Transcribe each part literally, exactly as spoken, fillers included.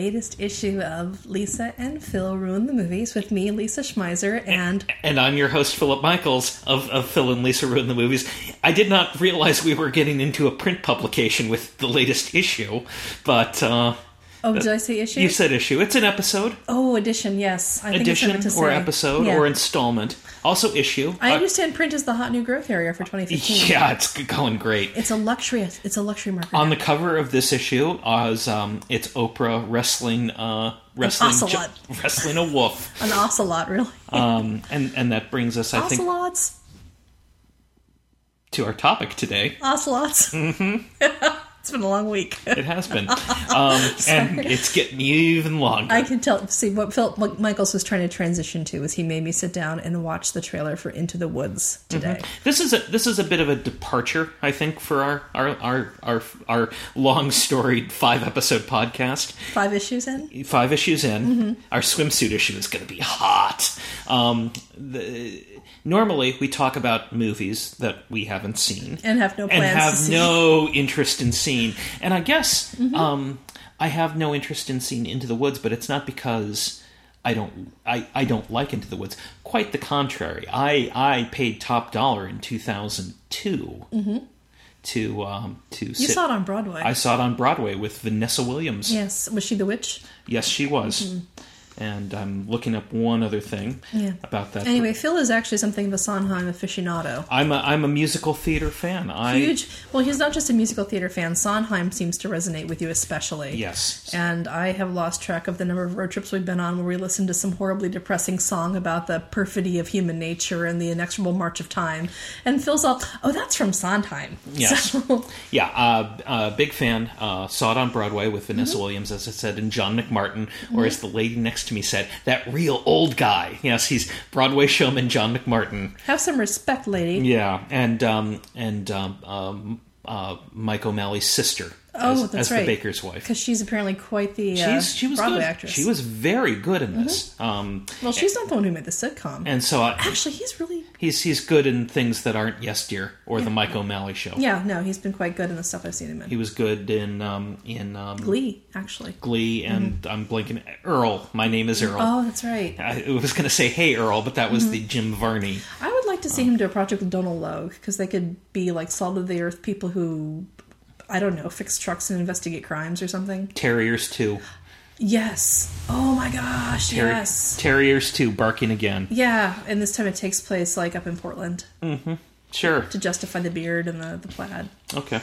latest issue of Lisa and Phil Ruin the Movies with me, Lisa Schmeiser, and... And I'm your host, Philip Michaels, of, of Phil and Lisa Ruin the Movies. I did not realize we were getting into a print publication with the latest issue, but... Uh, oh, did I say issue? You said issue. It's an episode. Oh, edition, yes. I edition think it's or say. episode yeah. or installment. Also issue. I uh, understand print is the hot new growth area for twenty fifteen. Yeah, it's going great. It's a luxury. It's a luxury market. On the cover of this issue, is um, it's Oprah wrestling, uh, wrestling, An ocelot. ju- wrestling a wolf. An ocelot, really. um, and and that brings us, I think, Ocelots. to our topic today. Ocelots. Mm-hmm. It's been a long week. It has been. Um, and it's getting even longer. I can tell. See, what Phil Michaels was trying to transition to was he made me sit down and watch the trailer for Into the Woods today. Mm-hmm. This is a this is a bit of a departure, I think, for our our our our, our long storied five episode podcast. Five issues in. Five issues in. Mm-hmm. Our swimsuit issue is going to be hot. Um, the, normally, we talk about movies that we haven't seen and have no plans and have to see. no interest in seeing. And I guess Mm-hmm. um, I have no interest in seeing Into the Woods, but it's not because I don't I, I don't like Into the Woods. Quite the contrary. I I paid top dollar in two thousand two mm-hmm. to um, to. You sit. saw it on Broadway. I saw it on Broadway with Vanessa Williams. Yes, was she the witch? Yes, she was. Mm-hmm. And I'm looking up one other thing yeah. about that. Anyway, Phil is actually something of a Sondheim aficionado. I'm a I'm a musical theater fan. I, Huge. Well, he's not just a musical theater fan. Sondheim seems to resonate with you especially. Yes. And I have lost track of the number of road trips we've been on where we listened to some horribly depressing song about the perfidy of human nature and the inexorable march of time. And Phil's all, oh, that's from Sondheim. Yes. So, yeah, uh, uh, big fan. Uh, saw it on Broadway with Vanessa mm-hmm. Williams, as I said, and John McMartin, mm-hmm. or as the lady next to me said, that real old guy. Yes, he's Broadway showman John McMartin. Have some respect, lady. Yeah, and um, and um, um, uh, Mike O'Malley's sister. Oh, as, that's as right. the baker's wife. Because she's apparently quite the uh, she's, she was Broadway good. actress. She was very good in this. Mm-hmm. Um, well, she's not the one who made the sitcom. And so, I, actually, he's really he's he's good in things that aren't Yes Dear or yeah. the Mike O'Malley Show. Yeah, no, he's been quite good in the stuff I've seen him in. He was good in um, in um, Glee, actually. Glee, and mm-hmm. I'm blanking. Earl. My name is Earl. Oh, that's right. I was going to say Hey Earl, but that was mm-hmm. the Jim Varney. I would like to see him do a project with Donald Logue because they could be like salt of the earth people who, I don't know, fix trucks and investigate crimes or something. Terriers two. Yes. Oh my gosh, Ter- yes. Terriers two, barking again. Yeah, and this time it takes place like up in Portland. Mm-hmm. Sure. To justify the beard and the, the plaid. Okay.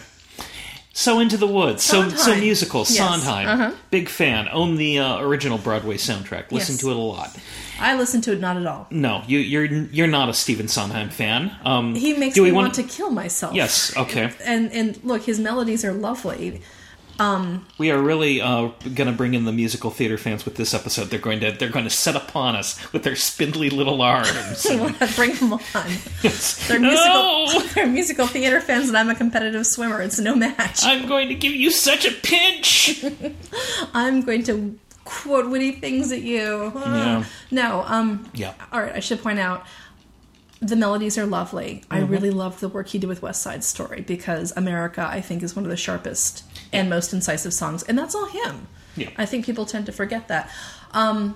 So Into the Woods. Sondheim. So so musical. Yes. Sondheim. Uh-huh. Big fan. Own the uh, original Broadway soundtrack. Listen yes. to it a lot. I listen to it not at all. No, you, you're you're not a Stephen Sondheim fan. Um, he makes do me we want want to kill myself. Yes, okay. And and look, his melodies are lovely. Um, we are really uh, going to bring in the musical theater fans with this episode. They're going to they're going to set upon us with their spindly little arms. And... Bring them on. Yes. They're no! musical. They're musical theater fans, and I'm a competitive swimmer. It's no match. I'm going to give you such a pinch. I'm going to quote witty things at you. Yeah. No. Um. Yeah. All right. I should point out. The melodies are lovely. Mm-hmm. I really love the work he did with West Side Story because America, I think, is one of the sharpest and most incisive songs. And that's all him. Yeah. I think people tend to forget that. Um,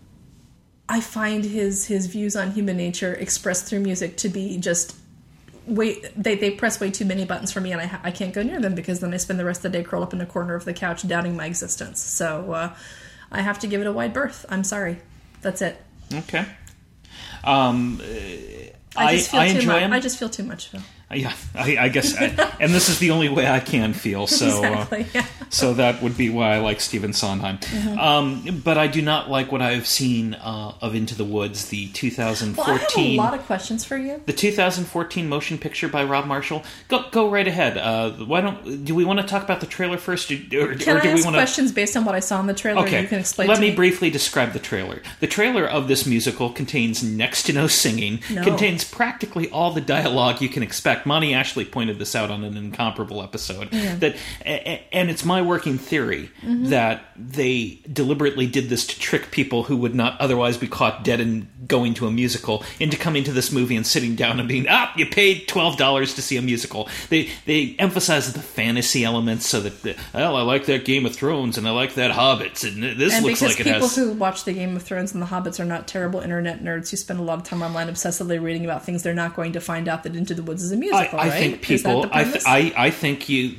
I find his his views on human nature expressed through music to be just... Way, they, they press way too many buttons for me, and I, I can't go near them because then I spend the rest of the day curled up in a corner of the couch doubting my existence. So uh, I have to give it a wide berth. I'm sorry. That's it. Okay. Um... I just feel I, I too enjoy much. him. I just feel too much, Phil. Yeah, I, I guess, I, and this is the only way I can feel. So, exactly, yeah. uh, so that would be why I like Stephen Sondheim. Mm-hmm. Um, but I do not like what I've seen uh, of Into the Woods, the two thousand fourteen. Well, I have a lot of questions for you. The two thousand fourteen motion picture by Rob Marshall. Go, go right ahead. Uh, why don't? Do we want to talk about the trailer first, or, or can or I do ask we want questions based on what I saw in the trailer? Okay, and you can explain. Let to me, me briefly describe the trailer. The trailer of this musical contains next to no singing. No. Contains practically all the dialogue you can expect. Monty Ashley pointed this out on an Incomparable episode. Yeah. That, and it's my working theory mm-hmm. that they deliberately did this to trick people who would not otherwise be caught dead in going to a musical into coming to this movie and sitting down and being, ah, you paid twelve dollars to see a musical. They they emphasize the fantasy elements so that, the, well, I like that Game of Thrones and I like that Hobbits and this and looks like it people has... who watch the Game of Thrones and the Hobbits are not terrible internet nerds who spend a lot of time online obsessively reading about things they're not going to find out that Into the Woods is a musical, I, I right? think Is that people... the I, premise? th- I, I think you...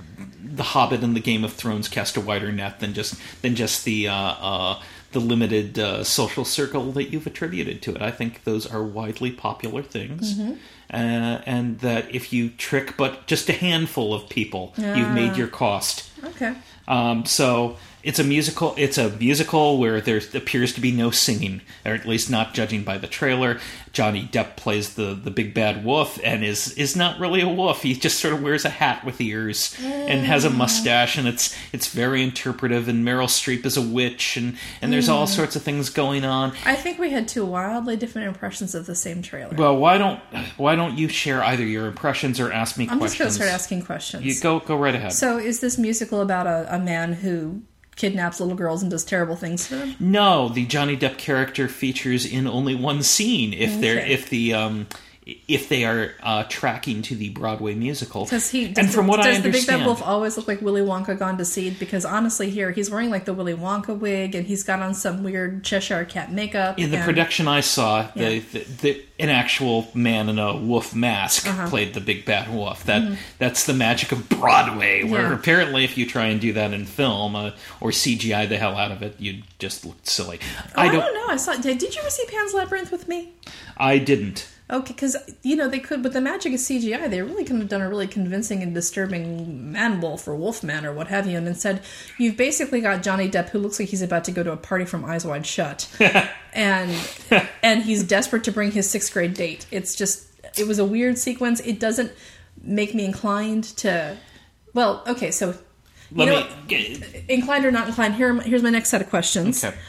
The Hobbit and the Game of Thrones cast a wider net than just than just the uh, uh, the limited uh, social circle that you've attributed to it. I think those are widely popular things, Mm-hmm. uh, and that if you trick but just a handful of people, Ah. you've made your cost. Okay. Um, so it's a musical. It's a musical where there appears to be no singing, or at least not judging by the trailer. Johnny Depp plays the, the big bad wolf and is is not really a wolf. He just sort of wears a hat with ears and has a mustache, and it's it's very interpretive. And Meryl Streep is a witch, and, and there's all sorts of things going on. I think we had two wildly different impressions of the same trailer. Well, why don't why don't you share either your impressions or ask me I'm questions? just going to start asking questions. You go go right ahead. So, is this musical about a, a man who kidnaps little girls and does terrible things to them? No, the Johnny Depp character features in only one scene. If Okay. they're if the um, if they are uh, tracking to the Broadway musical, Does he? Does and the, from what does I the Big understand, Bad Wolf always look like Willy Wonka gone to seed? Because honestly, here he's wearing like the Willy Wonka wig, and he's got on some weird Cheshire Cat makeup. in the and, production I saw, the, Yeah. the, the an actual man in a wolf mask Uh-huh. played the Big Bad Wolf. That that's the magic of Broadway. Where Yeah. apparently, if you try and do that in film uh, or C G I the hell out of it, you just look silly. Oh, I I don't. don't know. I saw. Did, did you ever see Pan's Labyrinth with me? I didn't. Okay, because, you know, they could, with the magic of C G I, they really could have done a really convincing and disturbing man-wolf or wolf-man or what have you, and instead, you've basically got Johnny Depp, who looks like he's about to go to a party from Eyes Wide Shut, and and he's desperate to bring his sixth-grade date. It's just, it was a weird sequence. It doesn't make me inclined to, well, okay, so, you Let know me. what? Get, Inclined or not inclined, here, here's my next set of questions. okay.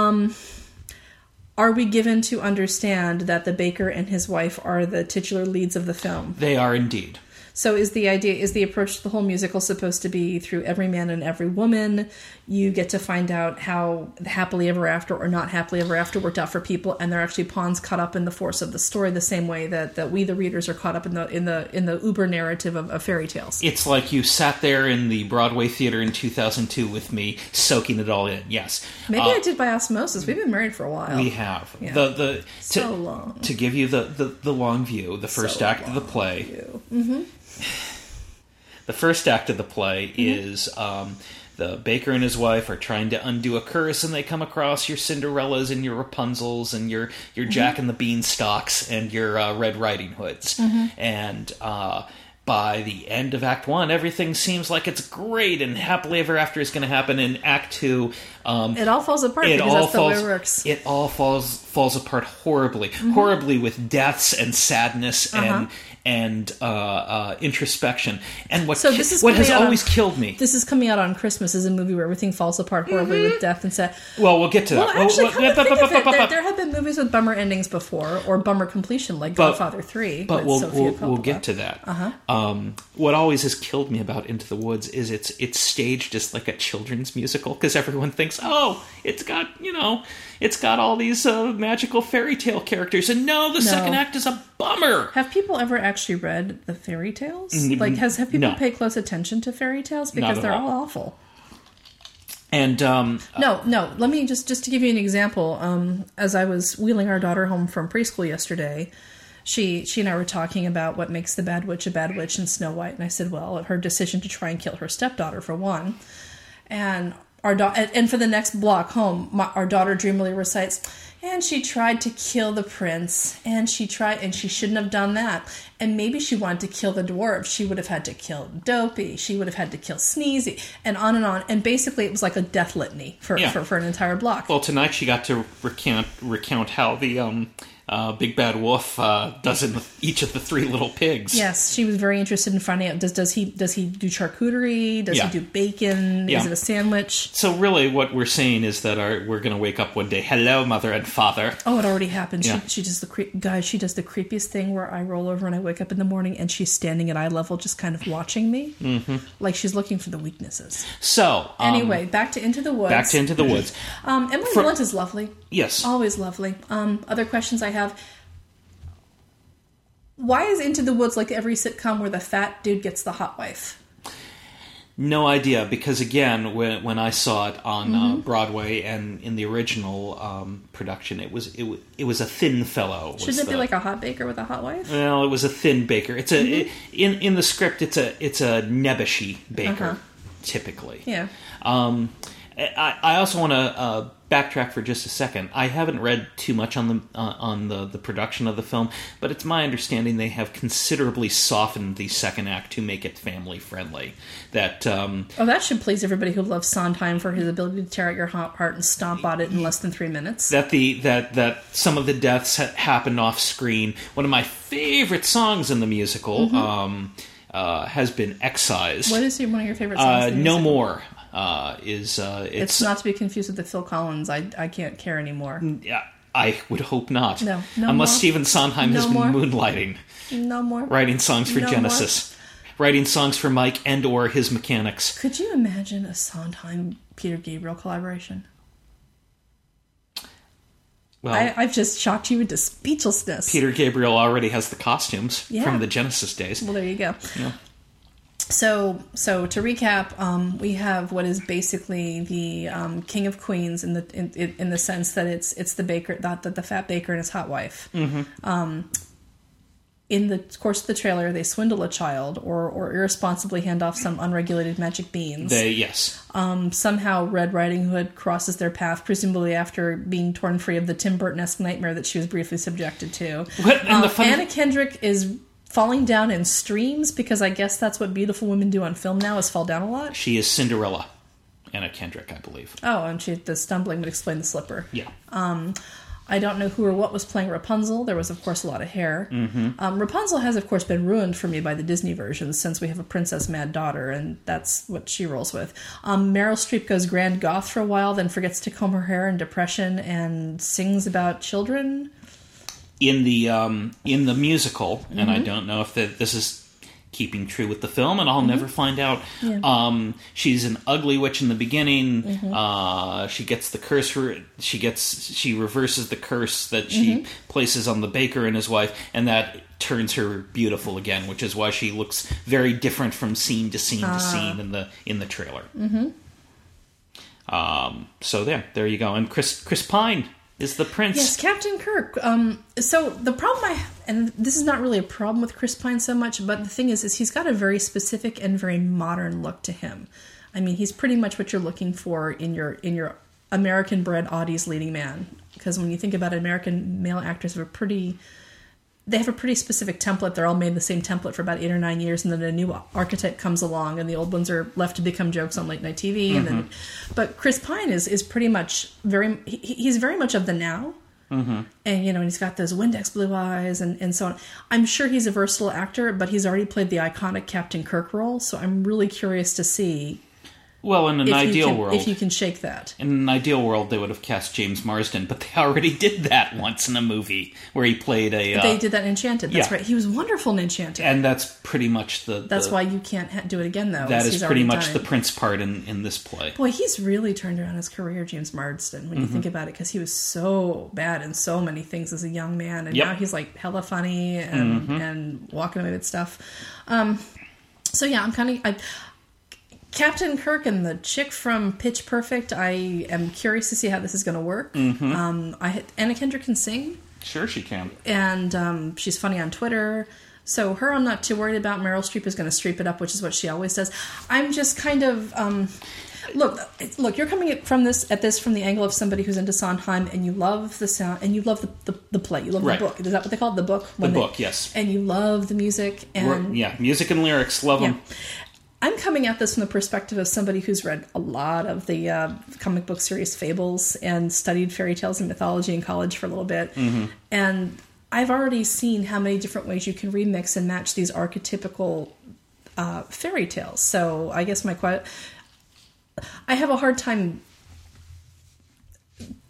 Are we given to understand that the baker and his wife are the titular leads of the film? They are indeed. So is the idea, is the approach to the whole musical supposed to be through every man and every woman? You get to find out how happily ever after or not happily ever after worked out for people, and they're actually pawns caught up in the force of the story, the same way that, that we, the readers, are caught up in the in the in the uber narrative of, of fairy tales. It's like you sat there in the Broadway theater in two thousand two with me, soaking it all in. Yes, Maybe Uh, I did by osmosis. We've been married for a while. we have Yeah. the the to, So long. to give you the, the, the long view. The first So act of the long play. view. The first act of the play Mm-hmm. is um, the baker and his wife are trying to undo a curse, and they come across your Cinderellas and your Rapunzels and your your Jack and the Beanstalks and your uh, Red Riding Hoods. Mm-hmm. And uh, by the end of Act One, everything seems like it's great and happily ever after is going to happen. In Act Two, um, It all falls apart it because all that's the falls. way it works. It all falls falls apart horribly, Mm-hmm. horribly with deaths and sadness and Uh-huh. and uh, uh, introspection. And what So ki- this is what coming has out on- always killed me. This is coming out on Christmas as a movie where everything falls apart horribly with death and sad. Well, we'll get to Well, that. actually, Well, come to well, think but- of but- it, but- there, but- there have been movies with bummer endings before, or bummer completion, like But- Godfather three. But with we'll Sofia we'll, Coppola. we'll get to that. Uh-huh. Um, what always has killed me about Into the Woods is it's it's staged just like a children's musical because everyone thinks, oh, it's got you know, it's got all these uh, magical fairy tale characters, and no, the No. second act is a bummer. Have people ever actually read the fairy tales? Mm, Like, has have people no. paid close attention to fairy tales because at they're all. all awful? And um, No, no. Let me just just to give you an example. Um, as I was wheeling our daughter home from preschool yesterday, she she and I were talking about what makes the bad witch a bad witch in Snow White, and I said, well, her decision to try and kill her stepdaughter for one, and our da- and, and for the next block home, my, our daughter dreamily recites, and she tried to kill the prince, and she tried, and she shouldn't have done that. And maybe she wanted to kill the dwarf. She would have had to kill Dopey. She would have had to kill Sneezy, and on and on. And basically, it was like a death litany for Yeah. for, for an entire block. well, tonight she got to recount recount how the um, uh, Big Bad Wolf uh, does in each of the three little pigs. Yes, she was very interested in finding out. Does does he does he do charcuterie? Does Yeah. he do bacon? Yeah. Is it a sandwich? So really, what we're saying is that our, we're going to wake up one day, hello, mother, and grandfather. Oh, it already happened. Yeah. She, she does the cre- guys. She does the creepiest thing where I roll over and I wake up in the morning and she's standing at eye level, just kind of watching me, mm-hmm. like she's looking for the weaknesses. So um, anyway, back to Into the Woods. back to Into the Woods. Um, Emily For- Blunt is lovely. Yes. Always lovely. Um, other questions I have. Why is Into the Woods like every sitcom where the fat dude gets the hot wife? No idea, because again, when when I saw it on Mm-hmm. uh, Broadway and in the original um, production, it was it, wa- it was a thin fellow. was Shouldn't it be the- like a hot baker with a hot wife? Well, it was a thin baker. It's a Mm-hmm. it, in in the script. It's a it's a nebbishy baker, Uh-huh. typically. Yeah. Um, I, I also want to uh, backtrack for just a second. I haven't read too much on the uh, on the, the production of the film, but it's my understanding they have considerably softened the second act to make it family friendly. That um, Oh, that should please everybody who loves Sondheim for his ability to tear out your hot heart and stomp on it in less than three minutes. that the that that some of the deaths ha- happened off screen. One of my favorite songs in the musical Mm-hmm. um, uh, has been excised. What is one of your favorite songs? Uh, in the no musical? more uh, is uh, it's, It's not to be confused with the Phil Collins. I I can't care anymore. Yeah, I would hope not. No, no Unless more. Stephen Sondheim No has been more. moonlighting, No more. writing songs for No Genesis, writing songs for Mike and or his mechanics. Could you imagine a Sondheim Peter Gabriel collaboration? Well, I, I've just shocked you into speechlessness. Peter Gabriel already has the costumes Yeah. from the Genesis days. Well, there you go. Yeah. So, so to recap, um, we have what is basically the um, King of Queens in the in, in, in the sense that it's it's the baker, that the, the fat baker and his hot wife. Mm-hmm. Um, in the course of the trailer, they swindle a child or or irresponsibly hand off some unregulated magic beans. They yes. Um, somehow, Red Riding Hood crosses their path, presumably after being torn free of the Tim Burton-esque nightmare that she was briefly subjected to. What- and the Uh, fun- Anna Kendrick is falling down in streams because I guess that's what beautiful women do on film now, is fall down a lot. She is Cinderella, Anna Kendrick, I believe. Oh, and she the stumbling would explain the slipper. Yeah. I don't know who or what was playing Rapunzel. There was, of course, a lot of hair. Mm-hmm. Um, Rapunzel has, of course, been ruined for me by the Disney versions since we have a princess mad daughter, and that's what she rolls with. Um, Meryl Streep goes grand goth for a while, then forgets to comb her hair in depression and sings about children. In the um, in the musical, and I don't know if the, this is keeping true with the film, and I'll never find out. Yeah. Um, she's an ugly witch in the beginning. Mm-hmm. Uh, she gets the curse. Re- she gets she reverses the curse that she Mm-hmm. places on the baker and his wife, and that turns her beautiful again, which is why she looks very different from scene to scene Ah. to scene in the in the trailer. Mm-hmm. Um, so there, there you go. And Chris Chris Pine is the prince. Yes, Captain Kirk. Um, so the problem I, and this is not really a problem with Chris Pine so much, but the thing is, is he's got a very specific and very modern look to him. I mean, he's pretty much what you're looking for in your in your American-bred Audie's leading man. Because when you think about it, American male actors have a pretty, they have a pretty specific template. They're all made the same template for about eight or nine years, and then a new archetype comes along, and the old ones are left to become jokes on late night T V. Mm-hmm. And then, but Chris Pine is is pretty much very, he, he's very much of the now. Mm-hmm. And, you know, and he's got those Windex blue eyes and, and so on. I'm sure he's a versatile actor, but he's already played the iconic Captain Kirk role, so I'm really curious to see Well, in an if ideal you can, world, if you can shake that. in an ideal world, they would have cast James Marsden, but they already did that once in a movie where he played a. Uh, They did that in Enchanted. That's yeah. right. He was wonderful in Enchanted. and that's pretty much the. That's the, why you can't ha- do it again, though. That he's is pretty already much done the it. prince part in, in this play. Boy, he's really turned around his career, James Marsden, when you Mm-hmm. think about it, because he was so bad in so many things as a young man, and Yep. now he's like hella funny and Mm-hmm. and walking away with stuff. Um, so yeah, I'm kind of I, Captain Kirk and the chick from Pitch Perfect. I am curious to see how this is going to work. Mm-hmm. Um, I Anna Kendrick can sing, Sure, she can. and um, she's funny on Twitter. So her, I'm not too worried about. Meryl Streep is going to streep it up, which is what she always does. I'm just kind of um, look, look. You're coming at, from this at this from the angle of somebody who's into Sondheim, and you love the sound, and you love the, the, the play. You love Right. the book. Is that what they call it? The book. The When they- book, yes. And you love the music, and yeah, music and lyrics, love yeah. them. I'm coming at this from the perspective of somebody who's read a lot of the uh, comic book series Fables and studied fairy tales and mythology in college for a little bit. Mm-hmm. And I've already seen how many different ways you can remix and match these archetypical uh, fairy tales. So I guess my question... I have a hard time...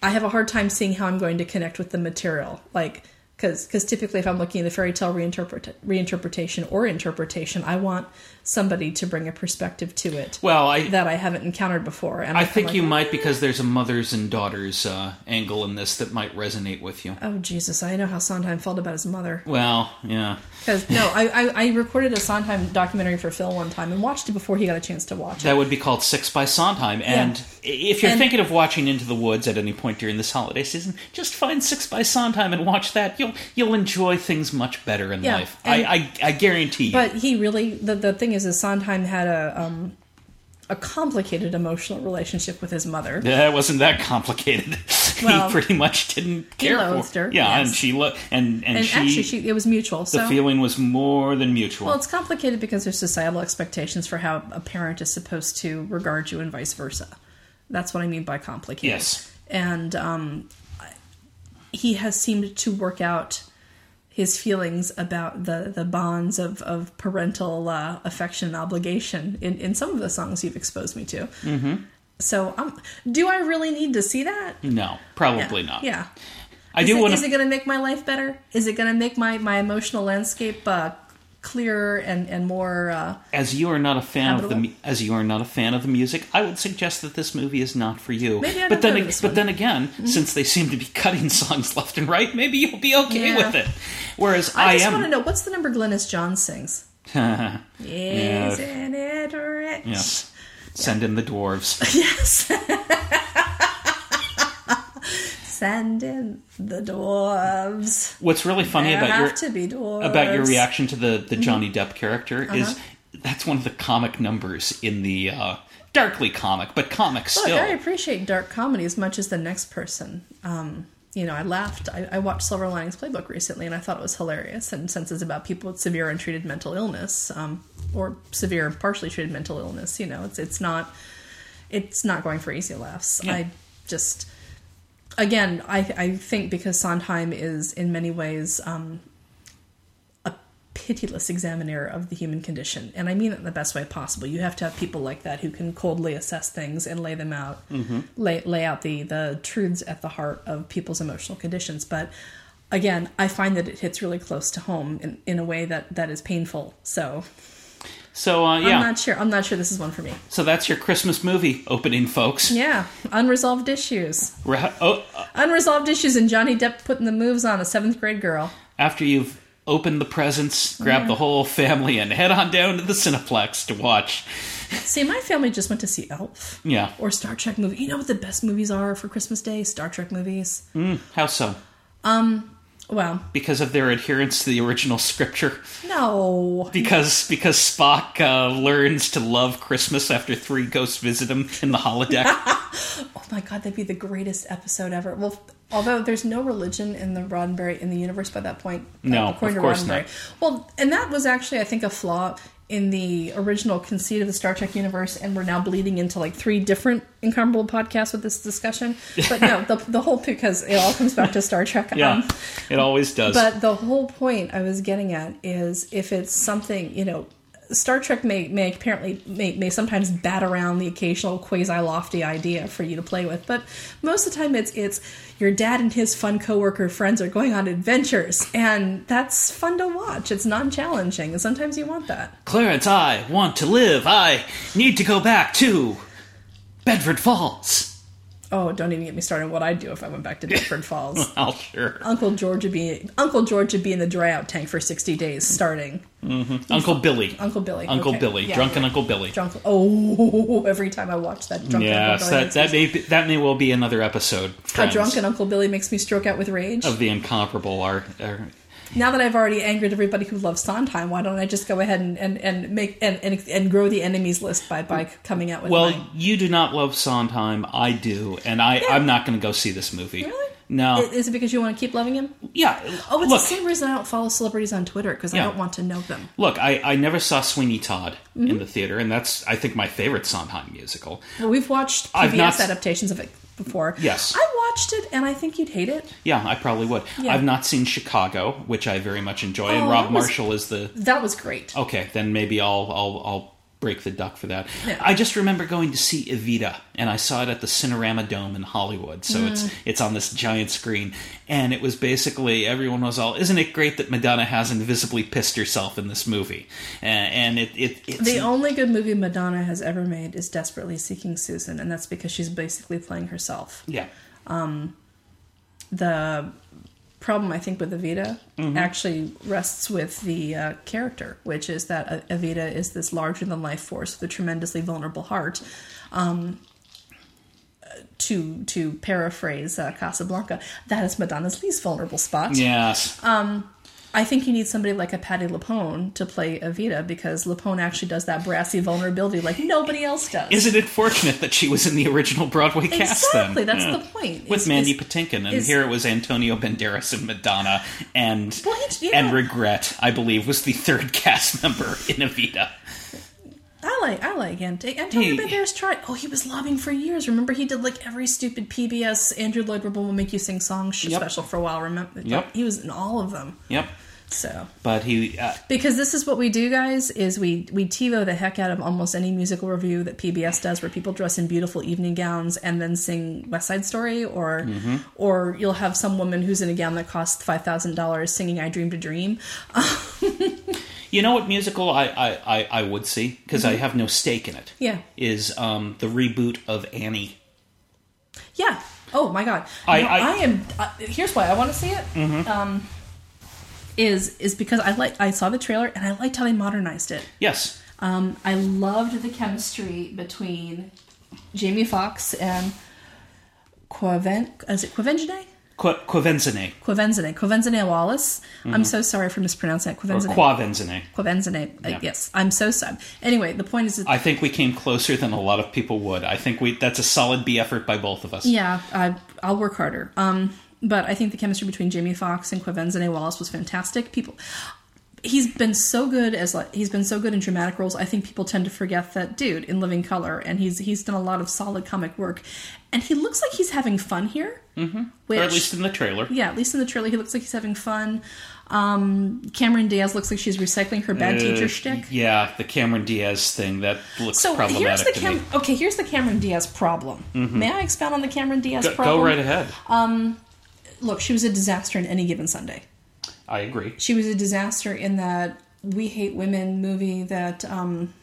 I have a hard time seeing how I'm going to connect with the material. Like, because because typically if I'm looking at a fairy tale reinterpret, reinterpretation or interpretation, I want somebody to bring a perspective to it well, I, that I haven't encountered before. And I I'm think like, you eh. might because there's a mothers and daughters uh, angle in this that might resonate with you. Oh, Jesus, I know how Sondheim felt about his mother. Well, yeah. Because, no, I, I, I recorded a Sondheim documentary for Phil one time and watched it before he got a chance to watch it. That would be called Six by Sondheim. And yeah. if you're and, thinking of watching Into the Woods at any point during this holiday season, just find Six by Sondheim and watch that. You'll you'll enjoy things much better in yeah, life. I, I I guarantee you. But he really, the, the thing is, is Sondheim had a... Um, a complicated emotional relationship with his mother. Yeah, it wasn't that complicated. Well, he pretty much didn't care he loathed for her. Yeah, yes. and she lo- and, and and she actually she, it was mutual. The so. feeling was more than mutual. Well, it's complicated because there's societal expectations for how a parent is supposed to regard you and vice versa. That's what I mean by complicated. Yes. And um, he has seemed to work out his feelings about the, the bonds of, of parental uh, affection and obligation in, in some of the songs you've exposed me to. Mm-hmm. So, um, do I really need to see that? No, probably yeah. not. Yeah. I is do it, want Is it going to make my life better? Is it going to make my, my emotional landscape uh, clearer and and more? Uh, as you are not a fan habitable? of the as you are not a fan of the music, I would suggest that this movie is not for you. Maybe I but don't then know this but one. then again, mm-hmm. since they seem to be cutting songs left and right, maybe you'll be okay Yeah. with it. Whereas I I, just am. want to know, what's the number Glennis John sings? yeah. Isn't it rich? Yes. Send in the dwarves. Yes. Send in the dwarves. What's really funny There about have your to be dwarves. about your reaction to the, the Johnny Mm-hmm. Depp character Uh-huh. is that's one of the comic numbers in the uh, darkly comic, but comic Look, still. I appreciate dark comedy as much as the next person. Um, you know, I laughed. I, I watched Silver Linings Playbook recently, and I thought it was hilarious. And since it's about people with severe untreated mental illness, um, or severe partially treated mental illness, you know, it's it's not it's not going for easy laughs. Yeah. I just, again, I I think because Sondheim is in many ways um, a pitiless examiner of the human condition, and I mean it in the best way possible. You have to have people like that who can coldly assess things and lay them out, mm-hmm. lay lay out the the truths at the heart of people's emotional conditions. But again, I find that it hits really close to home in, in a way that, that is painful. So, So uh, yeah, I'm not sure. I'm not sure this is one for me. so that's your Christmas movie opening, folks. Yeah, unresolved issues, Ra- oh, uh, unresolved issues, and Johnny Depp putting the moves on a seventh grade girl. after you've opened the presents, grab Yeah. the whole family, and head on down to the Cineplex to watch. See, my family just went to see Elf. Yeah. Or Star Trek movie. You know what the best movies are for Christmas Day? Star Trek movies. Mm, how so? Um, well, Because of their adherence to the original scripture. no. Because because Spock uh, learns to love Christmas after three ghosts visit him in the holodeck. Oh my god, that'd be the greatest episode ever. Well, although there's no religion in the Roddenberry in the universe by that point. No, according of to course Roddenberry. not. Well, and that was actually, I think, a flaw in the original conceit of the Star Trek universe, and we're now bleeding into like three different incomparable podcasts with this discussion. But no, the the whole, because it all comes back to Star Trek. Yeah, Um, it always does. But the whole point I was getting at is if it's something, you know, Star Trek may, may apparently may, may sometimes bat around the occasional quasi-lofty idea for you to play with, but most of the time it's it's your dad and his fun coworker friends are going on adventures, and that's fun to watch. It's non-challenging, and sometimes you want that. Clarence, I want to live. I need to go back to Bedford Falls. Oh, don't even get me started on what I'd do if I went back to Bedford Falls. Well, sure. Uncle George would be Uncle George would be in the dry out tank for sixty days starting. Mm-hmm. Uncle Billy. Uncle Billy. Uncle okay. Billy. Yeah, Drunken yeah. Uncle Billy. Drunk. Oh, every time I watch that, drunken Yes, Uncle Billy. that, that, may be, that may well be another episode. How Friends, drunken Uncle Billy makes me stroke out with rage. of the incomparable art. Our, Now that I've already angered everybody who loves Sondheim, why don't I just go ahead and, and, and make and, and and grow the enemies list by, by coming out with well, mine? you do not love Sondheim. I do, and I, Yeah. I'm not going to go see this movie. Really? No. I- Is it because you want to keep loving him? yeah. Oh, it's look, the same reason I don't follow celebrities on Twitter, because Yeah. I don't want to know them. look. I, I never saw Sweeney Todd Mm-hmm. in the theater, and that's I think my favorite Sondheim musical. Well, we've watched P I've B S not- adaptations of it before. Yes. I watched it, and I think you'd hate it. Yeah, I probably would. Yeah. I've not seen Chicago, which I very much enjoy, and Oh, Rob that was- Marshall is the. That was great. Okay, then maybe I'll I'll I'll break the duck for that. Yeah. I just remember going to see Evita, and I saw it at the Cinerama Dome in Hollywood. So mm. it's it's on this giant screen, and it was basically everyone was all, "Isn't it great that Madonna hasn't visibly pissed herself in this movie?" And, and it, it it's the only good movie Madonna has ever made is Desperately Seeking Susan, and that's because she's basically playing herself. Yeah. Um, the problem I think with Evita mm-hmm. actually rests with the uh, character, which is that Evita is this larger than life force with a tremendously vulnerable heart. Um, to to paraphrase uh, Casablanca, that is Madonna's least vulnerable spot. Yes. Um, I think you need somebody like a Patti LuPone to play Evita, because LuPone actually does that brassy vulnerability like nobody else does. Isn't it fortunate that she was in the original Broadway cast then? Exactly, that's yeah. the point. With is, Mandy is, Patinkin, and is, here it was Antonio Banderas and Madonna, and well, yeah. and Regret, I believe, was the third cast member in Evita. I like I like Antonio Antonio Hey. Banderas tried. Oh, he was lobbying for years. Remember, he did like every stupid P B S Andrew Lloyd Webber Will Make You Sing songs Yep. special for a while. Remember? Yep. He was in all of them. Yep. So, but he uh, because this is what we do, guys, is we we TiVo the heck out of almost any musical review that P B S does, where people dress in beautiful evening gowns and then sing West Side Story, or mm-hmm. or you'll have some woman who's in a gown that costs five thousand dollars singing "I Dreamed a Dream." You know what musical I I, I, I would see, because mm-hmm. I have no stake in it. Yeah, is um, the reboot of Annie. Yeah. Oh my God. I no, I, I am. Uh, here's why I want to see it. Mm-hmm. Um, is is because I like I saw the trailer and I liked how they modernized it. Yes. Um, I loved the chemistry between Jamie Foxx and Quaven. Is it Quavengene? Qu- Quavenzene. Quavenzene. Quavenzene Wallace. Mm-hmm. I'm so sorry for mispronouncing that. Quavenzene. Or Quavenzene. Quavenzene. Yeah. Uh, yes. I'm so sorry. Anyway, the point is that I think we came closer than a lot of people would. I think we that's a solid B effort by both of us. Yeah, I, I'll work harder. Um, but I think the chemistry between Jamie Foxx and Quavenzene Wallace was fantastic. People, he's been so good as like he's been so good in dramatic roles. I think people tend to forget that dude in Living Color, and he's he's done a lot of solid comic work, and he looks like he's having fun here. Mm-hmm. Which, or at least in the trailer. Yeah, at least in the trailer, he looks like he's having fun. Um, Cameron Diaz looks like she's recycling her bad uh, teacher shtick. Yeah, the Cameron Diaz thing that looks so problematic here's the to Cam- me. Okay, here's the Cameron Diaz problem. Mm-hmm. May I expound on the Cameron Diaz go, problem? Go right ahead. Um, look, she was a disaster in Any Given Sunday. I agree. She was a disaster in that We Hate Women movie that um,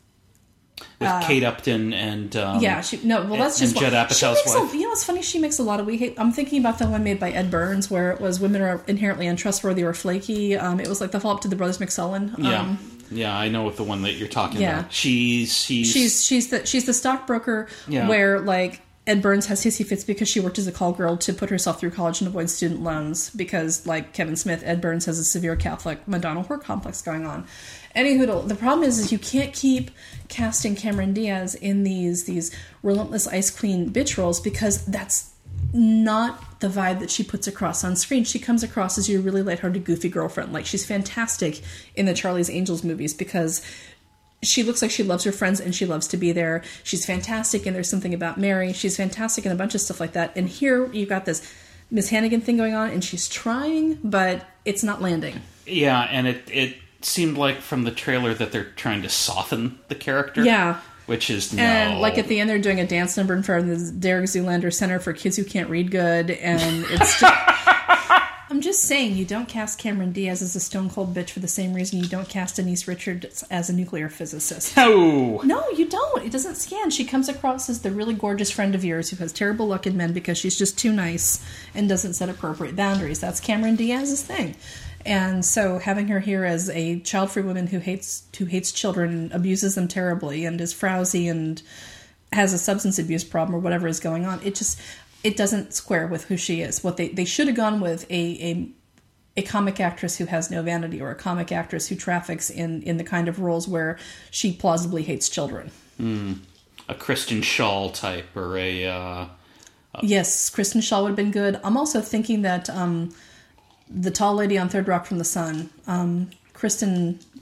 with uh, Kate Upton and um, yeah, she no. Well, that's and just Judd what, Apatow's wife. A, you know, what's funny? She makes a lot of We Hate. I'm thinking about the one made by Ed Burns, where it was women are inherently untrustworthy or flaky. Um, it was like the follow up to the Brothers McSullen. Um, yeah, yeah, I know what the one that you're talking yeah. about. She's she's she's she's the she's the stockbroker yeah. where like. Ed Burns has hissy fits because she worked as a call girl to put herself through college and avoid student loans, because, like Kevin Smith, Ed Burns has a severe Catholic Madonna whore complex going on. Anywho, the problem is, is you can't keep casting Cameron Diaz in these these relentless ice queen bitch roles, because that's not the vibe that she puts across on screen. She comes across as your really lighthearted, goofy girlfriend. Like, she's fantastic in the Charlie's Angels movies because she looks like she loves her friends and she loves to be there. She's fantastic, and There's Something About Mary. She's fantastic in a bunch of stuff like that. And here you've got this Miss Hannigan thing going on, and she's trying, but it's not landing. Yeah, and it it seemed like from the trailer that they're trying to soften the character. Yeah. Which is no. And like at the end, they're doing a dance number in front of the Derek Zoolander Center for Kids Who Can't Read Good, and it's just... I'm just saying, you don't cast Cameron Diaz as a stone cold bitch for the same reason you don't cast Denise Richards as a nuclear physicist. No! No, you don't. It doesn't scan. She comes across as the really gorgeous friend of yours who has terrible luck in men because she's just too nice and doesn't set appropriate boundaries. That's Cameron Diaz's thing. And so having her here as a child-free woman who hates who hates children and abuses them terribly and is frowsy and has a substance abuse problem or whatever is going on, it just... it doesn't square with who she is. What they, they should have gone with a, a a comic actress who has no vanity, or a comic actress who traffics in, in the kind of roles where she plausibly hates children. Mm. A Kristen Schaal type, or a... Uh, a... Yes, Kristen Schaal would have been good. I'm also thinking that um, the tall lady on Third Rock from the Sun, um, Kristen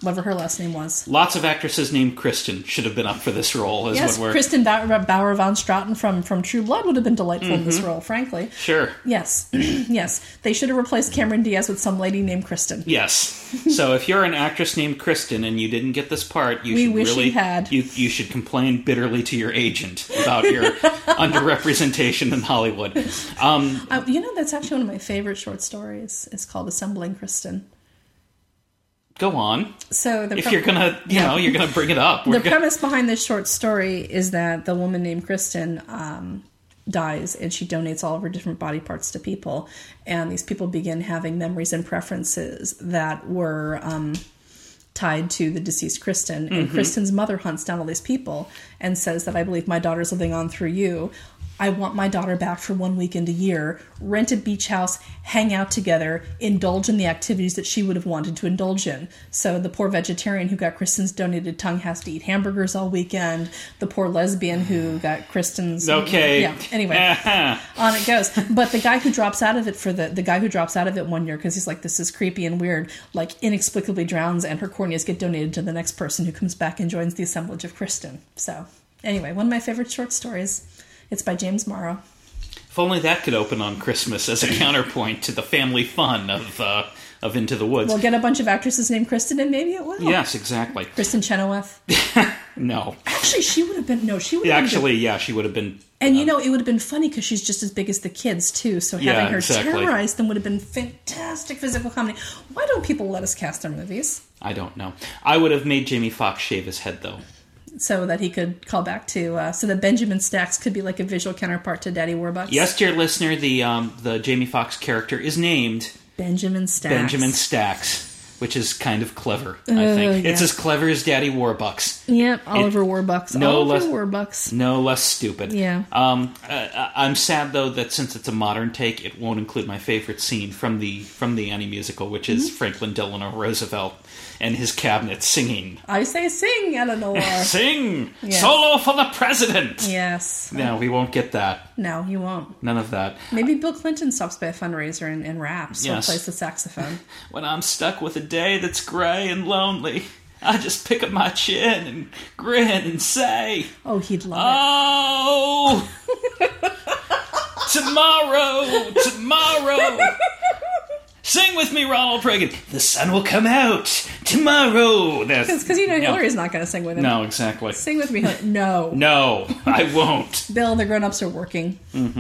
whatever her last name was. Lots of actresses named Kristen should have been up for this role. Is Yes, what we're... Kristen Bauer, Bauer von Straten from, from True Blood would have been delightful mm-hmm. in this role, frankly. Sure. Yes, yes. They should have replaced Cameron Diaz with some lady named Kristen. Yes. So if you're an actress named Kristen and you didn't get this part, you we should wish really you had. You, you should complain bitterly to your agent about your underrepresentation in Hollywood. Um, uh, you know, that's actually one of my favorite short stories. It's called Assembling Kristen. Go on. So the if pre- you're gonna, you yeah. know, you're gonna bring it up. We're the gonna... premise behind this short story is that the woman named Kristen um, dies, and she donates all of her different body parts to people, and these people begin having memories and preferences that were um, tied to the deceased Kristen. And mm-hmm. Kristen's mother hunts down all these people and says that I believe my daughter's living on through you. I want my daughter back for one weekend a year, rent a beach house, hang out together, indulge in the activities that she would have wanted to indulge in. So the poor vegetarian who got Kristen's donated tongue has to eat hamburgers all weekend. The poor lesbian who got Kristen's... Okay. Yeah, anyway. On it goes. But the guy who drops out of it for the... The guy who drops out of it one year because he's like, this is creepy and weird, like inexplicably drowns and her corneas get donated to the next person who comes back and joins the assemblage of Kristen. So anyway, one of my favorite short stories. It's by James Morrow. If only that could open on Christmas as a counterpoint to the family fun of uh, of Into the Woods. We'll get a bunch of actresses named Kristen, and maybe it will. Yes, exactly. Kristen Chenoweth. No. Actually, she would have been... No, she would have Actually, been... yeah, she would have been... And, uh, you know, it would have been funny because she's just as big as the kids, too. So having yeah, her exactly. terrorize them would have been fantastic physical comedy. Why don't people let us cast their movies? I don't know. I would have made Jamie Foxx shave his head, though. So that he could call back to, uh, so that Benjamin Stax could be like a visual counterpart to Daddy Warbucks. Yes, dear listener, the um, the Jamie Foxx character is named Benjamin Stax. Benjamin Stax, which is kind of clever. Uh, I think yeah. It's as clever as Daddy Warbucks. Yep, Oliver it, Warbucks. No Oliver less, Warbucks. No less stupid. Yeah. Um, uh, I'm sad though that since it's a modern take, it won't include my favorite scene from the from the Annie musical, which is mm-hmm. Franklin Delano Roosevelt and his cabinet singing. I say sing, Eleanor. Sing! Yes. Solo for the president! Yes. No, we won't get that. No, you won't. None of that. Maybe Bill Clinton stops by a fundraiser and, and raps yes. or plays the saxophone. When I'm stuck with a day that's grey and lonely, I just pick up my chin and grin and say... Oh, he'd love oh, it. Oh! tomorrow! Tomorrow! Sing with me, Ronald Reagan. The sun will come out tomorrow. Because you know Hillary's no. not going to sing with him. No, exactly. Sing with me, Hillary. No. No, I won't. Bill, the grown-ups are working.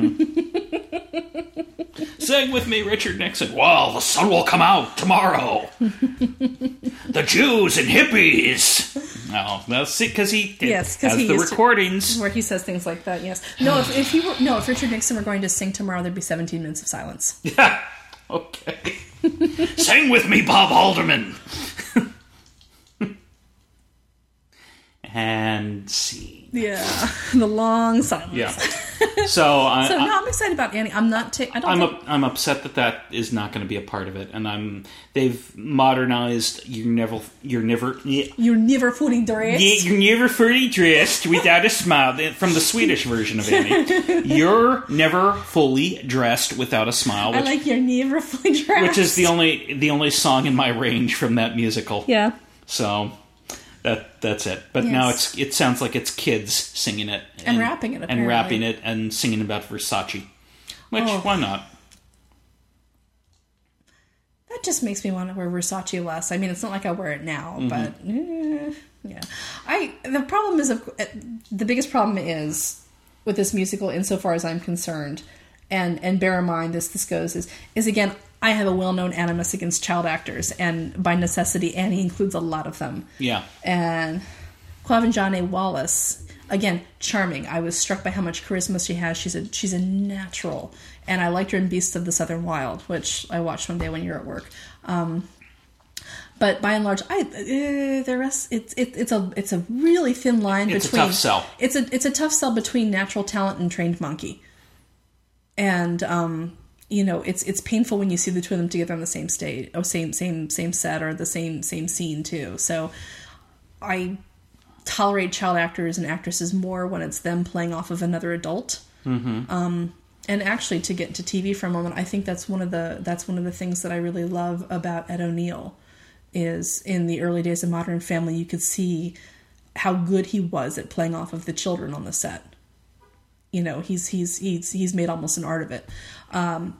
Mm-hmm. Sing with me, Richard Nixon. Well, the sun will come out tomorrow. The Jews and hippies. No, that's because he yes, has he the recordings to, where he says things like that. Yes. No, if, if he were no, if Richard Nixon were going to sing tomorrow, there'd be seventeen minutes of silence. Yeah. Okay. Sing with me, Bob Halderman. And see. Yeah, the long silence. Yeah. So, I, so I, no, I'm excited about Annie. I'm not. Ta- I don't. I'm think... up, I'm upset that that is not going to be a part of it, and I'm. They've modernized. You're never. You're never. You're never fully dressed. You're never fully dressed without a smile. From the Swedish version of Annie, you're never fully dressed without a smile. Which, I like you're never fully dressed, which is the only the only song in my range from that musical. Yeah. So. That that's it. But yes. now it's it sounds like it's kids singing it and, and rapping it apparently. and rapping it and singing about Versace, which oh. why not? That just makes me want to wear Versace less. I mean, it's not like I wear it now, mm-hmm. but eh, yeah. I the problem is the biggest problem is with this musical, insofar as I'm concerned, and and bear in mind this this goes is is again. I have a well-known animus against child actors, and by necessity, Annie includes a lot of them. Yeah. And Quvenzhané Wallis, again, charming. I was struck by how much charisma she has. She's a she's a natural, and I liked her in Beasts of the Southern Wild, which I watched one day when you're at work. Um, but by and large, I uh, the rest it's it, it's a it's a really thin line it's between. It's a tough sell. It's a it's a tough sell between natural talent and trained monkey, and. Um, You know, it's it's painful when you see the two of them together on the same stage, oh, same same same set or the same same scene too. So, I tolerate child actors and actresses more when it's them playing off of another adult. Mm-hmm. Um, and actually, to get to T V for a moment, I think that's one of the that's one of the things that I really love about Ed O'Neill is in the early days of Modern Family, you could see how good he was at playing off of the children on the set. You know, he's he's he's he's made almost an art of it. Um,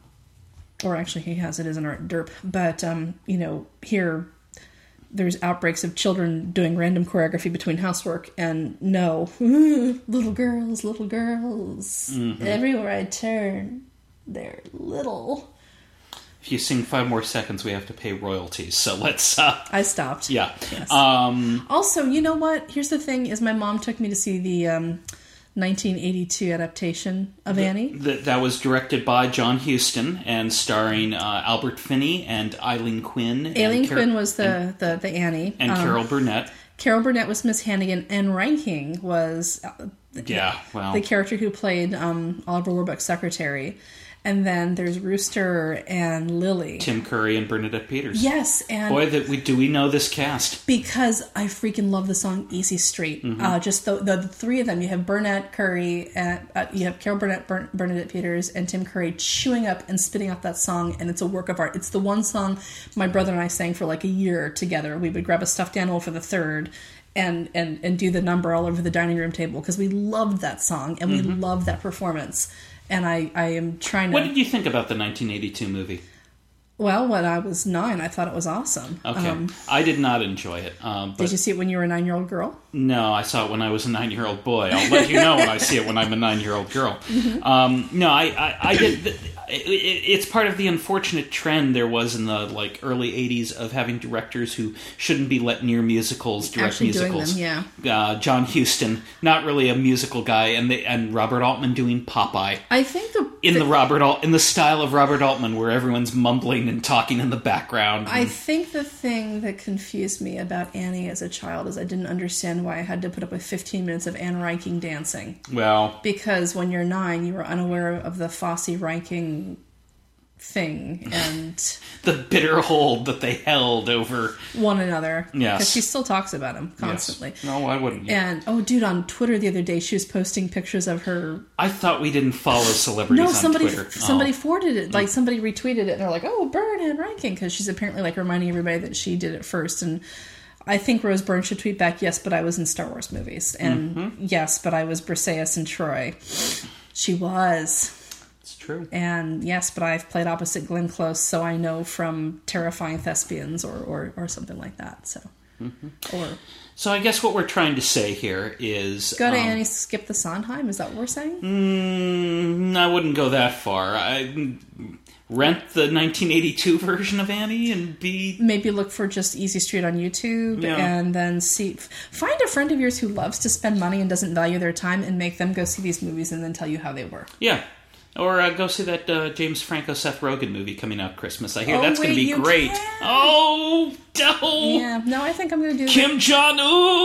or actually, he has it as an art derp. But, um, you know, here there's outbreaks of children doing random choreography between housework, and no, little girls, little girls. Mm-hmm. Everywhere I turn, they're little. If you sing five more seconds, we have to pay royalties. So let's... Uh, I stopped. Yeah. Yes. Um, also, you know what? Here's the thing, is my mom took me to see the um, nineteen eighty-two adaptation of the, Annie. The, that was directed by John Huston and starring uh, Albert Finney and Eileen Quinn. Eileen Car- Quinn was the, and, the, the Annie. And um, Carol Burnett. Carol Burnett was Miss Hannigan, and Ranking was uh, yeah, well. the character who played um, Oliver Warbeck's secretary. And then there's Rooster and Lily. Tim Curry and Bernadette Peters. Yes, and... Boy, that we do we know this cast. Because I freaking love the song Easy Street. Mm-hmm. Uh, just the, the the three of them. You have Burnett, Curry, and uh, you have Carol Burnett, Bern, Bernadette Peters, and Tim Curry chewing up and spitting out that song, and it's a work of art. It's the one song my brother and I sang for like a year together. We would grab a stuffed animal for the third and, and, and do the number all over the dining room table because we loved that song, and mm-hmm. we loved that performance. And I, I am trying to... What did you think about the nineteen eighty-two movie? Well, when I was nine, I thought it was awesome. Okay. Um, I did not enjoy it. Um, but did you see it when you were a nine-year-old girl? No, I saw it when I was a nine-year-old boy. I'll let you know when I see it when I'm a nine-year-old girl. Mm-hmm. Um, no, I, I, I did... It, it, it's part of the unfortunate trend there was in the like early eighties of having directors who shouldn't be let near musicals direct Actually musicals. Doing them, yeah. Uh, John Huston, not really a musical guy, and they, and Robert Altman doing Popeye. I think the in the, the Robert Al- in the style of Robert Altman, where everyone's mumbling and talking in the background. I think the thing that confused me about Annie as a child is I didn't understand why I had to put up with fifteen minutes of Anne Reinking dancing. Well, because when you're nine, you were unaware of the Fosse-Reinking thing and the bitter hold that they held over one another. Yes, because she still talks about him constantly. Yes. No, why wouldn't you? And oh, dude, on Twitter the other day, she was posting pictures of her. I thought we didn't follow celebrities no, on somebody, Twitter. Somebody oh. forwarded it. Like somebody retweeted it, and they're like, "Oh, burn Anne Reinking," because she's apparently like reminding everybody that she did it first. And I think Rose Byrne should tweet back, "Yes, but I was in Star Wars movies," and mm-hmm. "Yes, but I was Briseis and Troy." She was. It's true. And yes, but I've played opposite Glenn Close, so I know from Terrifying Thespians or, or, or something like that. So, mm-hmm. or so I guess what we're trying to say here is go to um, Annie, skip the Sondheim. Is that what we're saying? Mm, I wouldn't go that far. I rent the nineteen eighty-two version of Annie and be maybe look for just Easy Street on YouTube, yeah. and then see find a friend of yours who loves to spend money and doesn't value their time, and make them go see these movies and then tell you how they were. Yeah. Or uh, go see that uh, James Franco Seth Rogen movie coming out Christmas. I hear oh, that's going to be great. Can. Oh, no. Yeah, no, I think I'm going to do Kim Jong-un.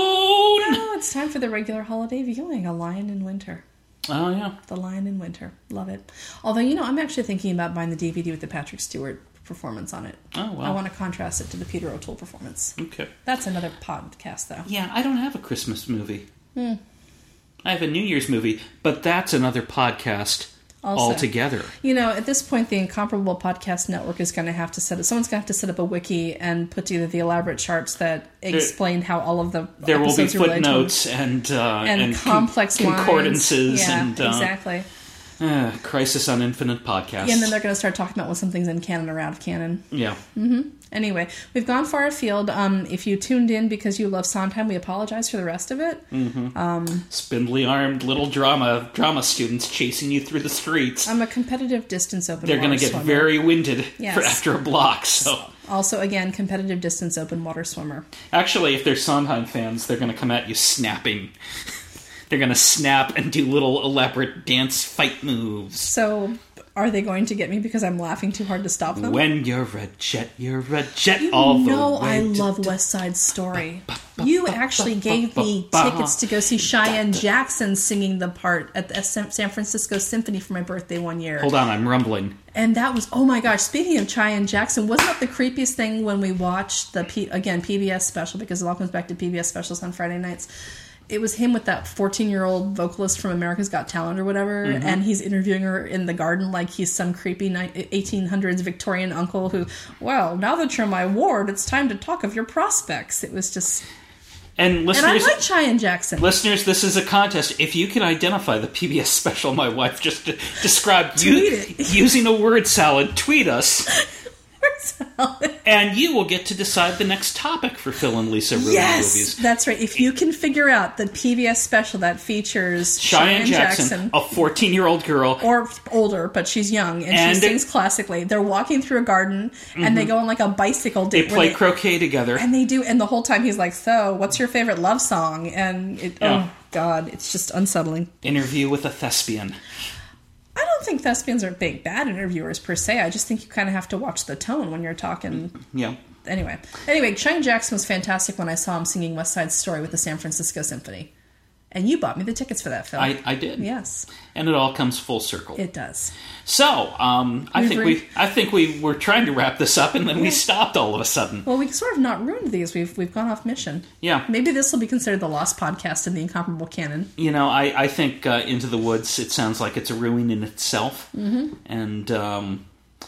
No, it's time for the regular holiday viewing. A Lion in Winter. Oh yeah, The Lion in Winter. Love it. Although you know, I'm actually thinking about buying the D V D with the Patrick Stewart performance on it. Oh wow. I want to contrast it to the Peter O'Toole performance. Okay. That's another podcast, though. Yeah, I don't have a Christmas movie. Hmm. I have a New Year's movie, but that's another podcast. Also, altogether. You know, at this point, the Incomparable Podcast Network is going to have to set up... Someone's going to have to set up a wiki and put together the elaborate charts that explain there, how all of the there episodes will be footnotes and, uh, and, and complex con- concordances. Yeah, and, uh, exactly. Uh, Crisis on Infinite Podcasts. Yeah, and then they're going to start talking about when something's in canon or out of canon. Yeah. Mm-hmm. Anyway, we've gone far afield. Um, if you tuned in because you love Sondheim, we apologize for the rest of it. Mm-hmm. Um, Spindly-armed little drama drama students chasing you through the streets. I'm a competitive distance open They're water going to get swimmer. very winded yes. for after a block, so... Also, again, competitive distance open water swimmer. Actually, if they're Sondheim fans, they're going to come at you snapping. They're going to snap and do little elaborate dance fight moves. So, are they going to get me because I'm laughing too hard to stop them? When you're a jet, you're a jet you all the way. You know I to love West Side Story. You actually gave me tickets to go see Cheyenne Jackson singing the part at the San Francisco Symphony for my birthday one year. Hold on, I'm rumbling. And that was, oh my gosh, speaking of Cheyenne Jackson, wasn't that the creepiest thing when we watched the, P, again, P B S special, because it all comes back to P B S specials on Friday nights, it was him with that fourteen-year-old vocalist from America's Got Talent or whatever, mm-hmm. and he's interviewing her in the garden like he's some creepy eighteen hundreds Victorian uncle who, well, now that you're my ward, it's time to talk of your prospects. It was just... And listeners, and I like Cheyenne Jackson. Listeners, this is a contest. If you can identify the P B S special my wife just de- described u- using a word salad, tweet us. Word salad. And you will get to decide the next topic for Phil and Lisa Ruin yes, Movies. That's right. If you can figure out the P B S special that features Cheyenne, Cheyenne Jackson, Jackson, a fourteen-year-old girl. Or older, but she's young, and, and she sings classically. They're walking through a garden, and mm-hmm. they go on like a bicycle date. They play they, croquet together. And they do, and the whole time he's like, so, what's your favorite love song? And, it, yeah. oh, God, it's just unsettling. Interview with a thespian. I don't think thespians are big, bad interviewers per se. I just think you kind of have to watch the tone when you're talking. Yeah. Anyway. Anyway, Cheyenne Jackson was fantastic when I saw him singing West Side Story with the San Francisco Symphony. And you bought me the tickets for that film. I, I did. Yes. And it all comes full circle. It does. So, um, I We've think re- we I think we were trying to wrap this up, and then we stopped all of a sudden. Well, we sort of not ruined these. We've we've gone off mission. Yeah. Maybe this will be considered the Lost podcast in the Incomparable canon. You know, I, I think uh, Into the Woods, it sounds like it's a ruin in itself. Mm-hmm. And um,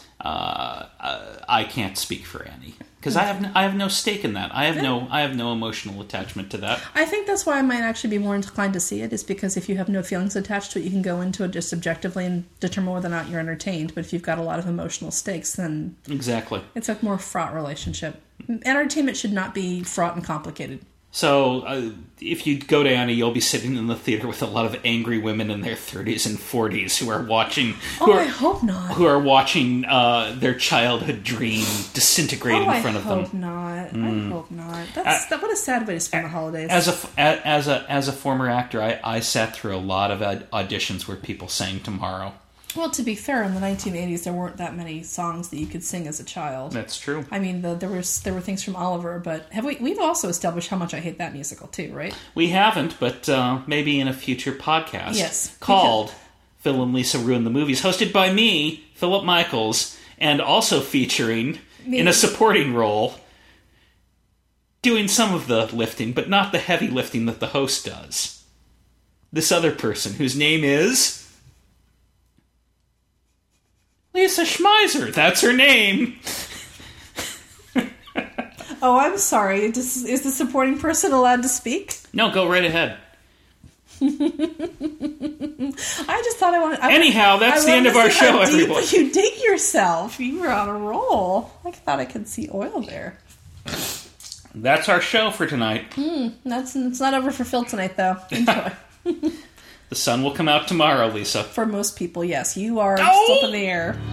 uh, I can't speak for Annie. Because I have no, I have no stake in that. I have yeah. no I have no emotional attachment to that. I think that's why I might actually be more inclined to see it, is because if you have no feelings attached to it, you can go into it just objectively and determine whether or not you're entertained. But if you've got a lot of emotional stakes, then exactly, it's a more fraught relationship. Entertainment should not be fraught and complicated. So, uh, if you go to Annie, you'll be sitting in the theater with a lot of angry women in their thirties and forties who are watching. Who oh, are, I hope not. Who are watching uh, their childhood dream disintegrate oh, in front I of them. I hope not. Mm. I hope not. That's uh, that. What a sad way to spend the holidays. As a as a as a former actor, I, I sat through a lot of auditions where people sang "Tomorrow." Well, to be fair, in the nineteen eighties, there weren't that many songs that you could sing as a child. That's true. I mean, the, there was there were things from Oliver, but have we? We've also established how much I hate that musical too, right? We haven't, but uh, maybe in a future podcast. Yes, called Phil and Lisa Ruin the Movies, hosted by me, Philip Michaels, and also featuring me. In a supporting role, doing some of the lifting, but not the heavy lifting that the host does. This other person, whose name is Lisa Schmeiser. That's her name. Oh, I'm sorry. Is, is the supporting person allowed to speak? No, go right ahead. I just thought I wanted... I Anyhow, that's I the end of our show, everyone. You dig yourself. You were on a roll. I thought I could see oil there. That's our show for tonight. Mm, that's it's not over for Phil tonight, though. Enjoy. The sun will come out tomorrow, Lisa. For most people, yes. You are oh! still up in the air.